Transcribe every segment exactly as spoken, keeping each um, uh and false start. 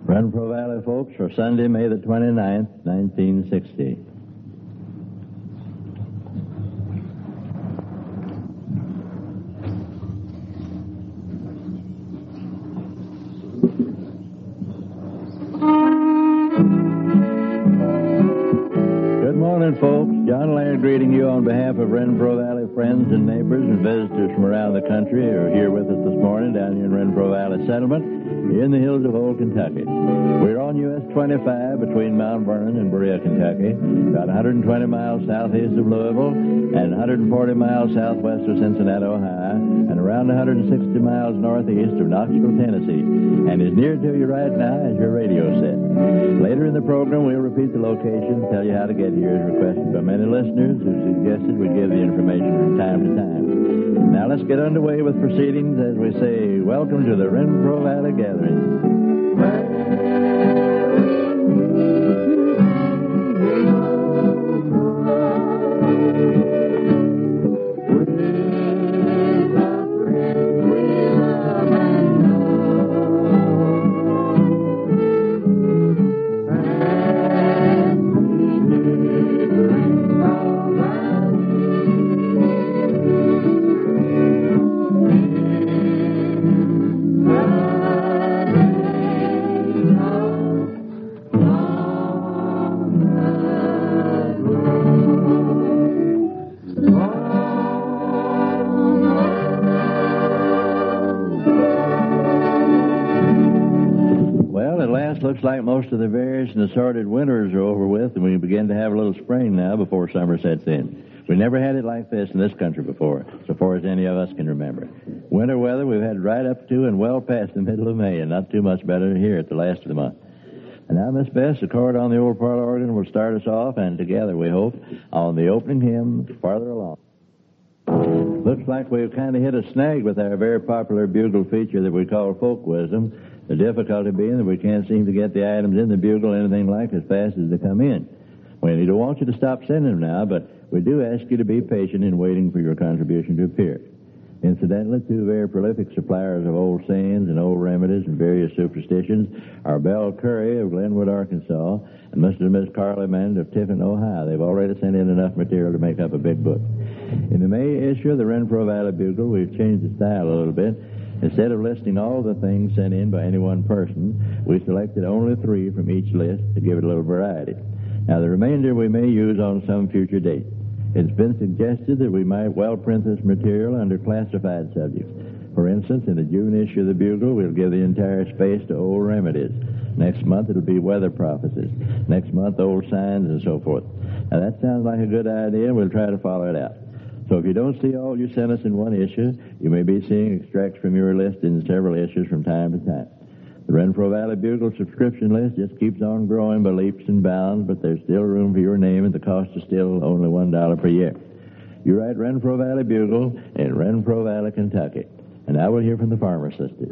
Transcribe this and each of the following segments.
Renfro Valley folks for Sunday, May the twenty-ninth, nineteen sixty. Good morning, folks. John Laird greeting you on behalf of Renfro Valley friends and neighbors and visitors from around the country who are here with us this morning down here in Renfro Valley Settlement in the hills of old Kentucky. We're on U S twenty-five between Mount Vernon and Berea, Kentucky, about one hundred twenty miles southeast of Louisville and one hundred forty miles southwest of Cincinnati, Ohio, and around one hundred sixty miles northeast of Knoxville, Tennessee. And as near to you right now as your radio set. Later in the program, we'll repeat the location, tell you how to get here as requested by many listeners who suggested we give the information from time to time. Now let's get underway with proceedings as we say, welcome to the Renfro Valley Gathering. Looks like most of the various and assorted winters are over with, and we begin to have a little spring now before summer sets in. We never had it like this in this country before, so far as any of us can remember. Winter weather we've had right up to and well past the middle of May, and not too much better here at the last of the month. And now, Miss Bess, the chord on the old parlor organ will start us off, and together, we hope, on the opening hymn, Farther Along. Looks like we've kind of hit a snag with our very popular bugle feature that we call Folk Wisdom. The difficulty being that we can't seem to get the items in the bugle anything like as fast as they come in. We don't want you to stop sending them now, but we do ask you to be patient in waiting for your contribution to appear. Incidentally, two very prolific suppliers of old sayings and old remedies and various superstitions are Belle Curry of Glenwood, Arkansas, and Mister and Miss Carly Mand of Tiffin, Ohio. They've already sent in enough material to make up a big book. In the May issue of the Renfro Valley Bugle, we've changed the style a little bit. Instead of listing all the things sent in by any one person, we selected only three from each list to give it a little variety. Now, the remainder we may use on some future date. It's been suggested that we might well print this material under classified subjects. For instance, in the June issue of the Bugle, we'll give the entire space to old remedies. Next month, it'll be weather prophecies. Next month, old signs and so forth. Now, that sounds like a good idea, and we'll try to follow it out. So if you don't see all you sent us in one issue, you may be seeing extracts from your list in several issues from time to time. The Renfro Valley Bugle subscription list just keeps on growing by leaps and bounds, but there's still room for your name, and the cost is still only one dollar per year. You write Renfro Valley Bugle in Renfro Valley, Kentucky. And now we'll hear from the Farmer Sisters.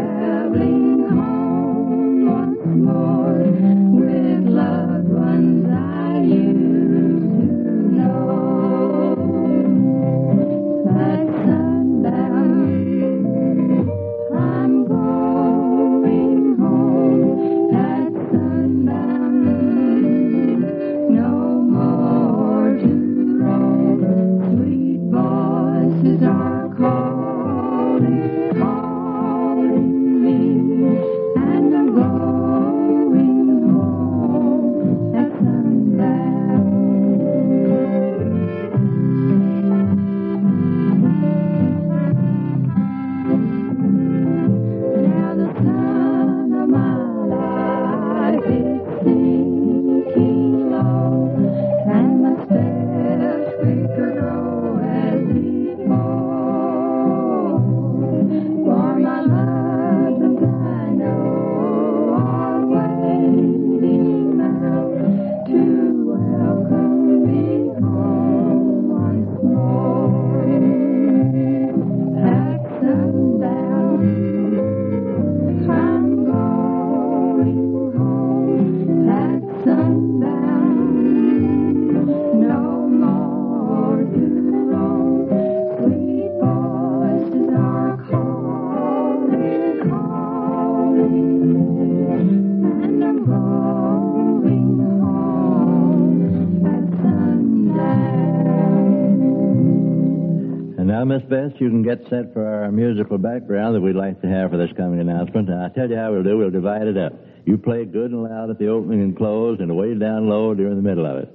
With loved ones Now, Miss Bess, you can get set for our musical background that we'd like to have for this coming announcement. Now, I'll tell you how we'll do. We'll divide it up. You play good and loud at the opening and close, and way down low during the middle of it.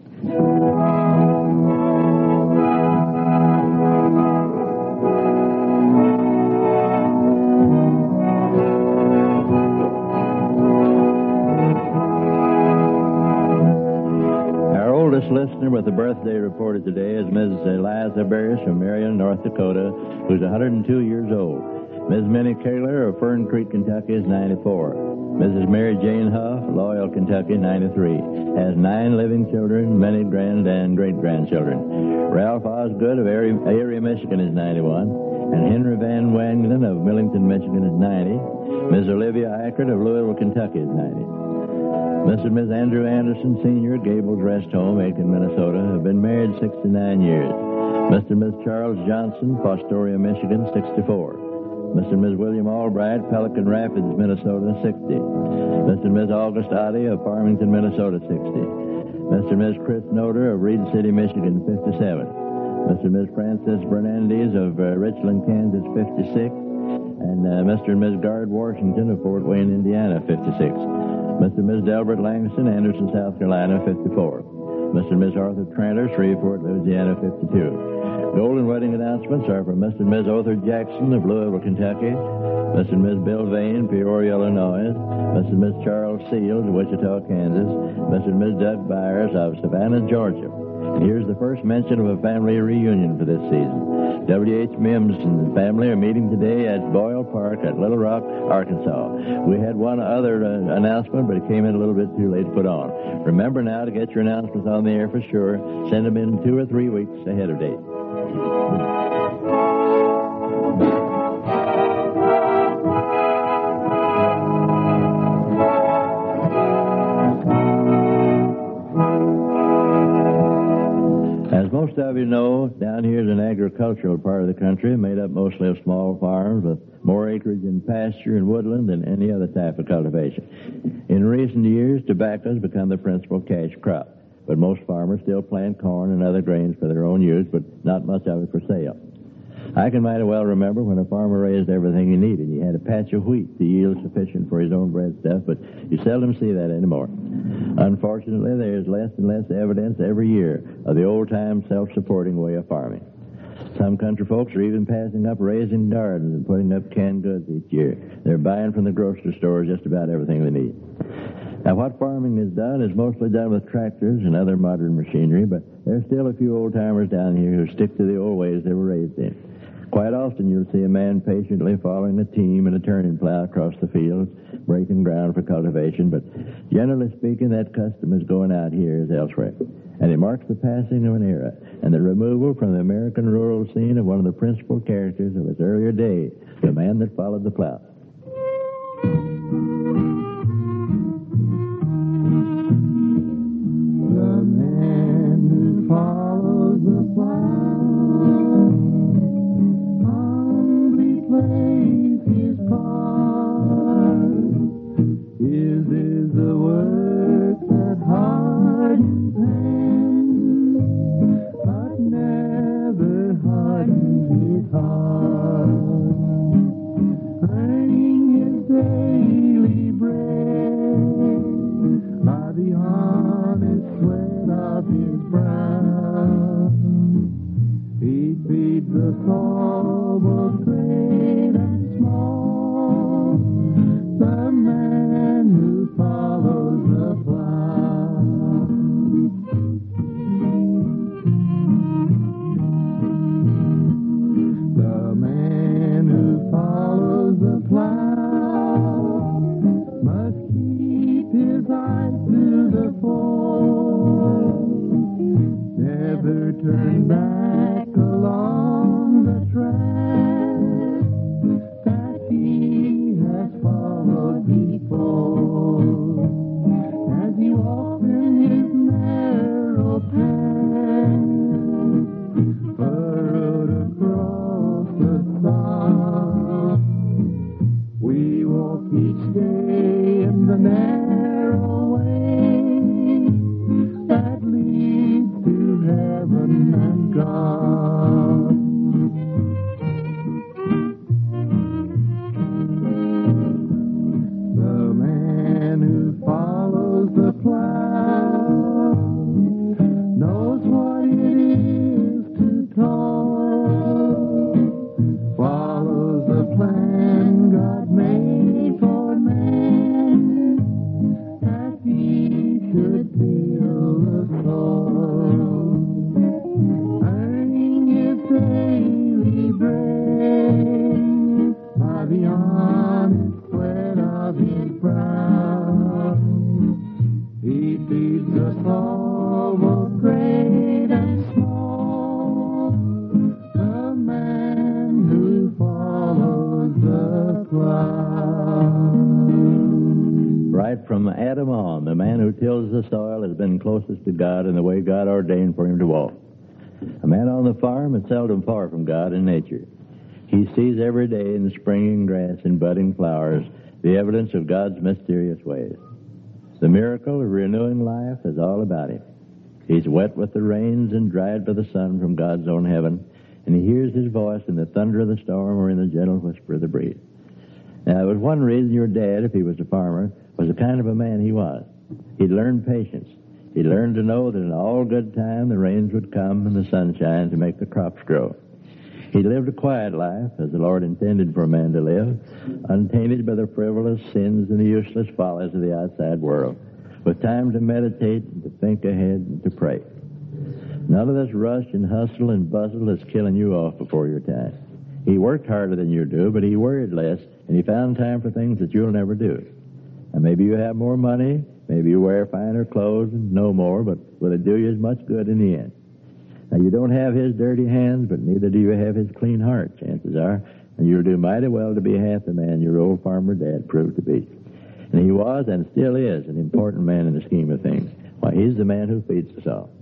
Listener with the birthday reported today is Miss Eliza Barris from Marion, North Dakota, who's one hundred two years old. Miss Minnie Kaler of Fern Creek, Kentucky, is ninety-four. Missus Mary Jane Huff, Loyal, Kentucky, ninety-three. Has nine living children, many grand and great-grandchildren. Ralph Osgood of Erie, Erie, Michigan, is ninety-one. And Henry Van Wanglen of Millington, Michigan, is ninety. Miss Olivia Eckert of Louisville, Kentucky, is ninety. Mister and Miss Andrew Anderson, Senior, Gables Rest Home, Aiken, Minnesota, have been married sixty-nine years. Mister and Miss Charles Johnson, Fostoria, Michigan, sixty-four. Mister and Miss William Albright, Pelican Rapids, Minnesota, sixty. Mister and Miss August Oddie of Farmington, Minnesota, sixty. Mister and Miss Chris Noder of Reed City, Michigan, fifty-seven. Mister and Miss Frances Bernandez of uh, Richland, Kansas, fifty-six. And uh, Mister and Miss Gard Washington of Fort Wayne, Indiana, fifty-six. Mister and Miss Delbert Langston, Anderson, South Carolina, fifty-four. Mister and Miss Arthur Tranter, Shreveport, Louisiana, fifty-two. Golden wedding announcements are from Mister and Miss Othar Jackson of Louisville, Kentucky. Mister and Miss Bill Vane, Peoria, Illinois. Mister and Miss Charles Seals of Wichita, Kansas. Mister and Miss Doug Byers of Savannah, Georgia. And here's the first mention of a family reunion for this season. W H Mims and the family are meeting today at Boyle Park at Little Rock, Arkansas. We had one other uh, announcement, but it came in a little bit too late to put on. Remember now to get your announcements on the air for sure. Send them in two or three weeks ahead of date. Most of you know, down here is an agricultural part of the country, made up mostly of small farms with more acreage in pasture and woodland than any other type of cultivation. In recent years, tobacco has become the principal cash crop, but most farmers still plant corn and other grains for their own use, but not much of it for sale. I can mighty well remember when a farmer raised everything he needed. He had a patch of wheat to yield sufficient for his own breadstuff, but you seldom see that anymore. Unfortunately, there is less and less evidence every year of the old-time self-supporting way of farming. Some country folks are even passing up raising gardens and putting up canned goods each year. They're buying from the grocery stores just about everything they need. Now, what farming is done is mostly done with tractors and other modern machinery, but there's still a few old-timers down here who stick to the old ways they were raised in. Quite often you'll see a man patiently following a team and a turning plow across the fields, breaking ground for cultivation, but generally speaking, that custom is going out here as elsewhere. And it marks the passing of an era and the removal from the American rural scene of one of the principal characters of its earlier day, the man that followed the plow. The man who follows the plow plays his part. His is the work that hardens hands, but never hardens his heart. Earning his daily bread by the honest sweat of his brow. He feeds us all, both great and small, the man who follows the plow. The man who follows the plow must keep his eyes to the fore, never turn back along the track that he has followed before. As he walks in his narrow path, furrowed across the sun, we walk each day in the narrow way that leads to heaven and God. call, both great and small, the man who follows the plow. Right from Adam on, the man who tills the soil has been closest to God in the way God ordained for him to walk. A man on the farm is seldom far from God in nature. He sees every day in the springing grass and budding flowers the evidence of God's mysterious ways. The miracle of renewing life is all about him. He's wet with the rains and dried by the sun from God's own heaven, and he hears his voice in the thunder of the storm or in the gentle whisper of the breeze. Now, it was one reason your dad, if he was a farmer, was the kind of a man he was. He'd learned patience. He learned to know that in all good time the rains would come and the sunshine to make the crops grow. He lived a quiet life, as the Lord intended for a man to live, untainted by the frivolous sins and the useless follies of the outside world, with time to meditate and to think ahead and to pray. None of this rush and hustle and bustle is killing you off before your time. He worked harder than you do, but he worried less, and he found time for things that you'll never do. And maybe you have more money, maybe you wear finer clothes and know more, but will it do you as much good in the end? Now, you don't have his dirty hands, but neither do you have his clean heart, chances are, and you'll do mighty well to be half the man your old farmer dad proved to be. And he was and still is an important man in the scheme of things. Why, he's the man who feeds us all.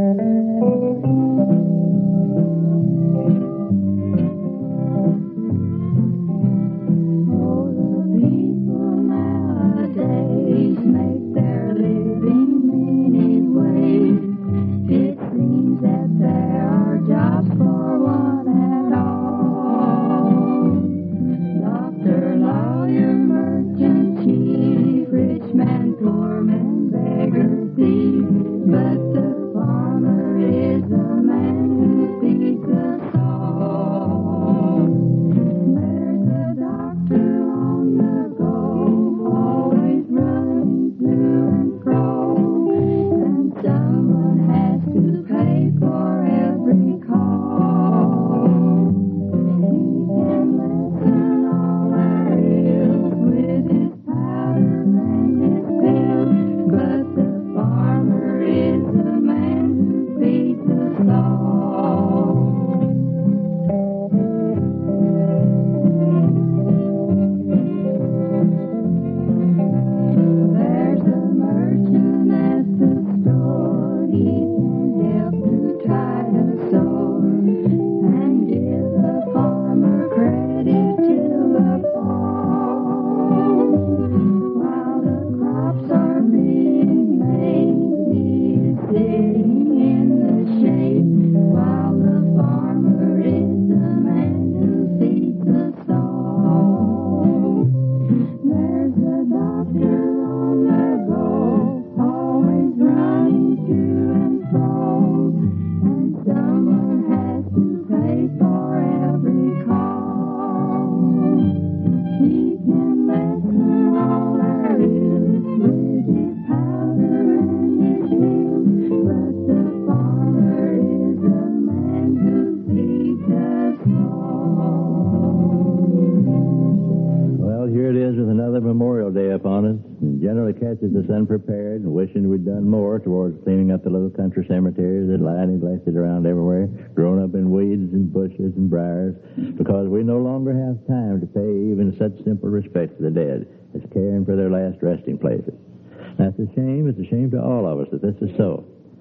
Catches us unprepared and wishing we'd done more towards cleaning up the little country cemeteries that lie neglected around everywhere, grown up in weeds and bushes and briars, because we no longer have time to pay even such simple respect to the dead as caring for their last resting places. Now, it's a shame, it's a shame to all of us that this is so.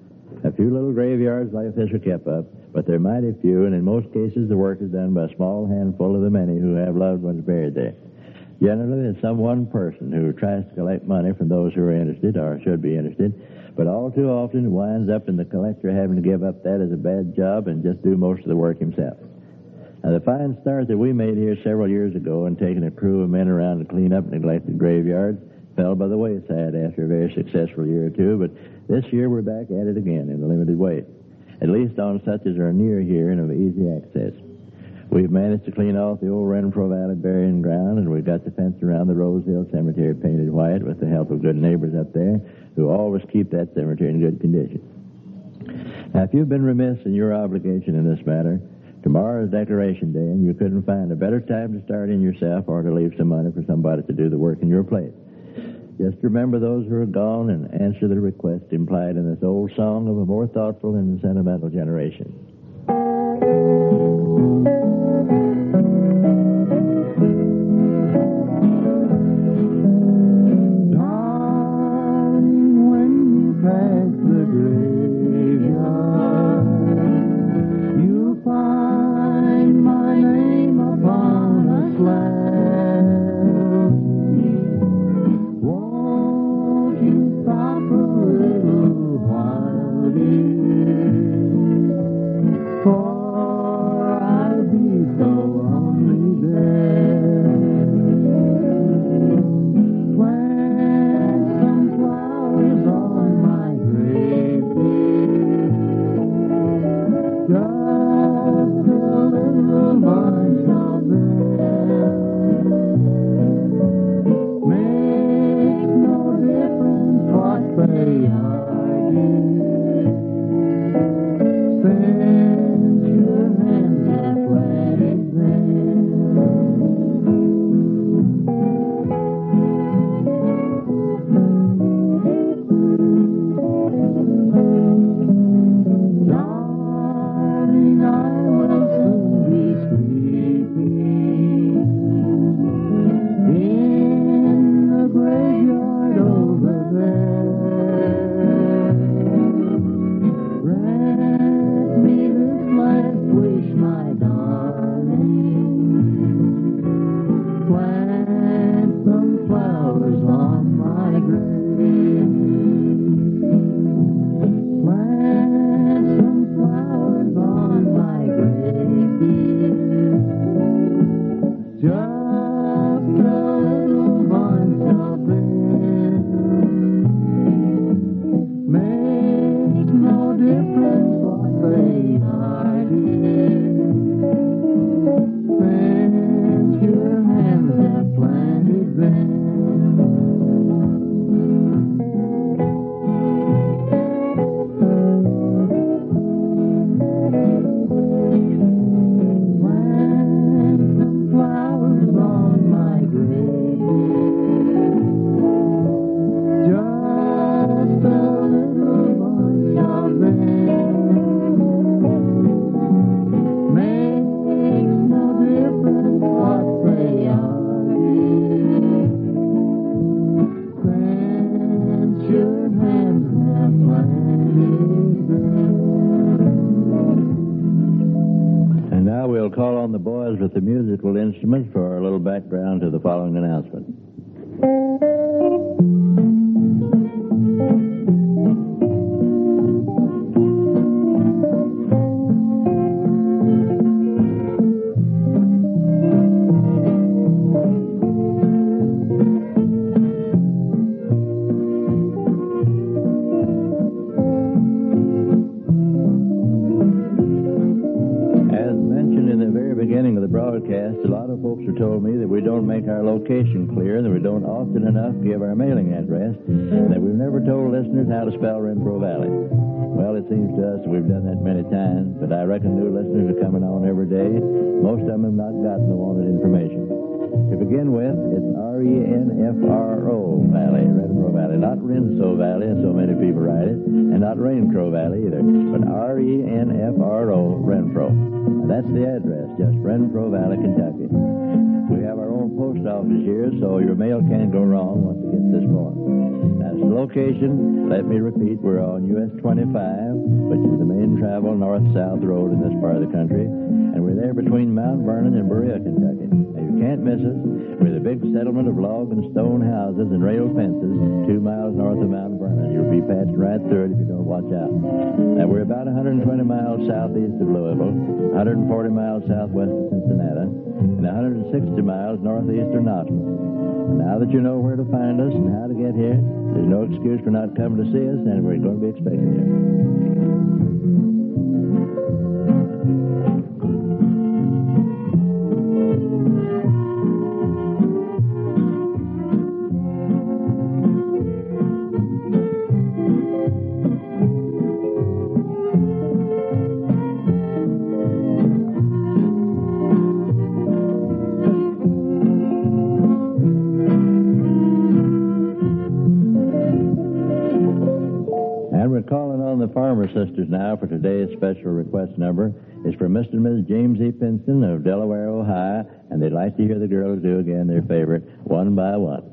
A few little graveyards like this are kept up, but they're mighty few, and in most cases the work is done by a small handful of the many who have loved ones buried there. Generally, there's some one person who tries to collect money from those who are interested or should be interested, but all too often it winds up in the collector having to give up that as a bad job and just do most of the work himself. Now, the fine start that we made here several years ago in taking a crew of men around to clean up neglected graveyards fell by the wayside after a very successful year or two, but this year we're back at it again in a limited way, at least on such as are near here and of easy access. We've managed to clean off the old Renfro Valley burying ground, and we've got the fence around the Rose Hill Cemetery painted white with the help of good neighbors up there who always keep that cemetery in good condition. Now, if you've been remiss in your obligation in this matter, tomorrow is Decoration Day, and you couldn't find a better time to start in yourself or to leave some money for somebody to do the work in your place. Just remember those who are gone and answer the request implied in this old song of a more thoughtful and sentimental generation. Darling, when you pass the graveyard, you'll find my name upon a slab. Won't you stop a little while, dear? For I'll be so lonely there. Plant some flowers on my grave, dear. Just a little bunch of them. Makes no difference what they are, dear. Since your hands have planted them. Darling, I will soon be sleeping in the graveyard over there. Grant me this last wish, my darling. Plant some flowers on my grave. Plant some flowers on my grave, dear. Just a little bunch of them. Makes no difference what they are, dear. Since your hands have planted them. Plant some flowers on my grave, dear. Just a little bunch of them. Makes no difference what they are, dear. Since your hands have planted them. And now we'll call on the boys with the musical instruments for a little background to the following announcement. As mentioned in the very beginning of the broadcast, a lot of folks have told me that we don't make our location clear, that we don't often enough give our mailing address, and that we've never told listeners how to spell Renfro Valley. Well, it seems to us that we've done that many times, but I reckon new listeners are coming on every day. Most of them have not gotten the wanted information. To begin with, it's R E N F R O Valley, Renfro Valley, not Renso Valley, as so many people write it, and not Raincrow Valley either, but R E N F R O, Renfro. And that's the address, just Renfro Valley, Kentucky. We have our own post office here, so your mail can't go wrong once it gets this far. As to location, let me repeat, we're on U S twenty-five, which is the main travel north-south road in this part of the country, and we're there between Mount Vernon and Berea, Kentucky. Now, you can't miss us. We're the big settlement of log and stone houses and rail fences two miles north of Mount Vernon. You'll be passing right through it if you don't watch out. Now, we're about one hundred twenty miles southeast of Louisville, one hundred forty miles southwest of Cincinnati, and one hundred sixty miles northeast of Knoxville. And now that you know where to find us and how to get here, there's no excuse for not coming to see us, and we're going to be expecting you. calling the Farmer Sisters now for today's special request number. It's from Mister and Missus James E. Pinson of Delaware, Ohio, and they'd like to hear the girls do again their favorite, One by One.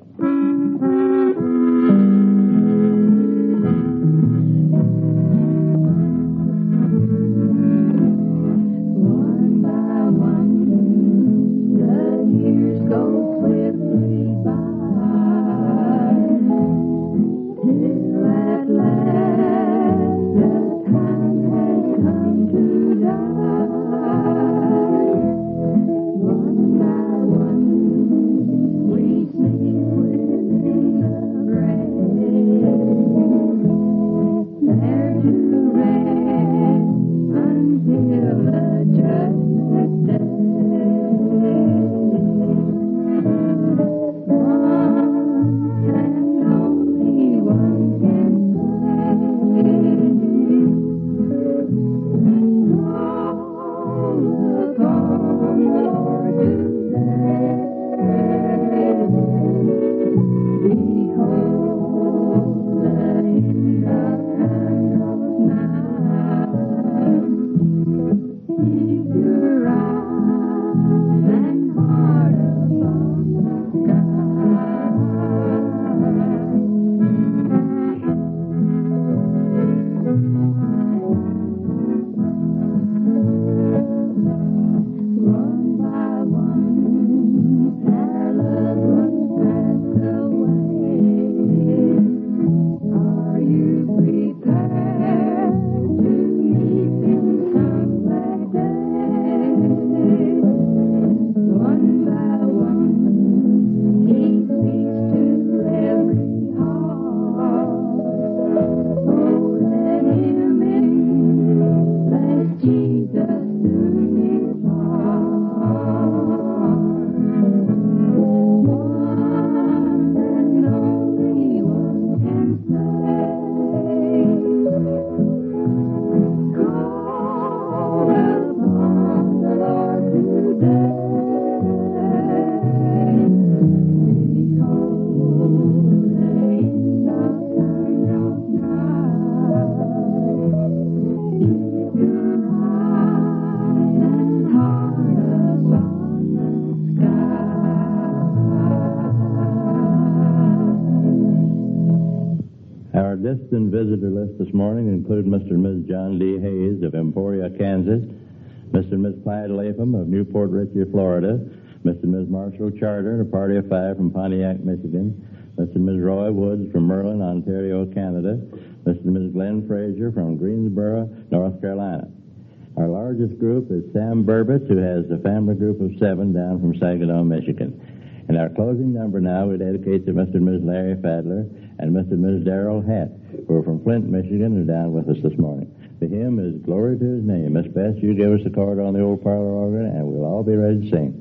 Distant visitor list this morning include Mister and Missus John D. Hayes of Emporia, Kansas, Mister and Missus Clyde Lapham of Newport Richey, Florida, Mister and Missus Marshall Charter, a party of five from Pontiac, Michigan, Mister and Missus Roy Woods from Merlin, Ontario, Canada, Mister and Missus Glenn Frazier from Greensboro, North Carolina. Our largest group is Sam Burbett, who has a family group of seven down from Saginaw, Michigan. And our closing number now we dedicate to Mister and Missus Larry Fadler and Mister and Missus Darrell Hatt, who are from Flint, Michigan, and are down with us this morning. The hymn is Glory to His Name. Miss Bess, you give us the chord on the old parlor organ, and we'll all be ready to sing.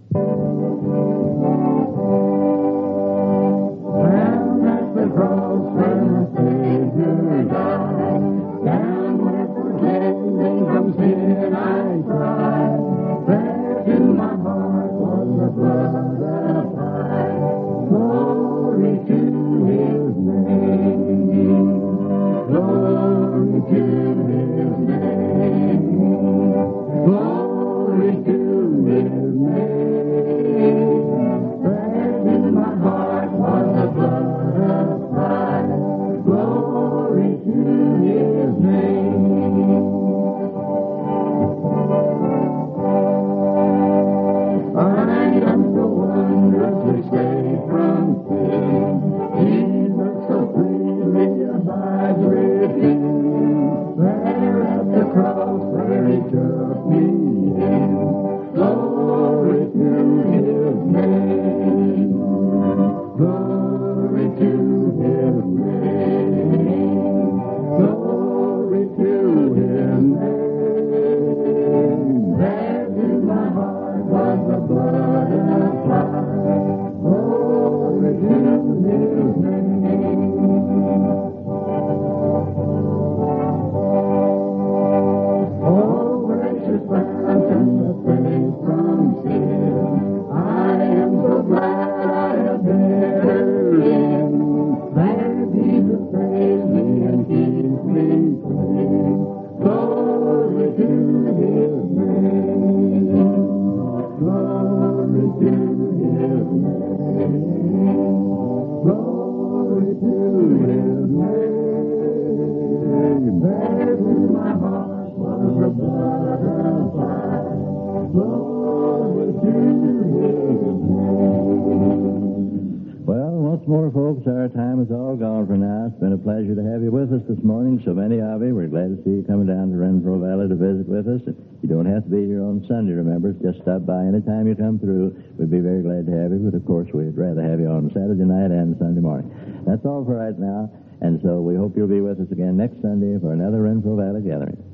Down at the cross where the Savior died, down where for cleansing from sin I cried, there to my heart was the blood applied. Glory to His name, glory to His name, glory to His name. There in my heart was the blood applied. Glory to His name. Once more, folks, our time is all gone for now. It's been a pleasure to have you with us this morning. So many of you. We're glad to see you coming down to Renfro Valley to visit with us. You don't have to be here on Sunday, remember. Just stop by anytime you come through. We'd be very glad to have you, but of course we'd rather have you on Saturday night and Sunday morning. That's all for right now, and so we hope you'll be with us again next Sunday for another Renfro Valley gathering.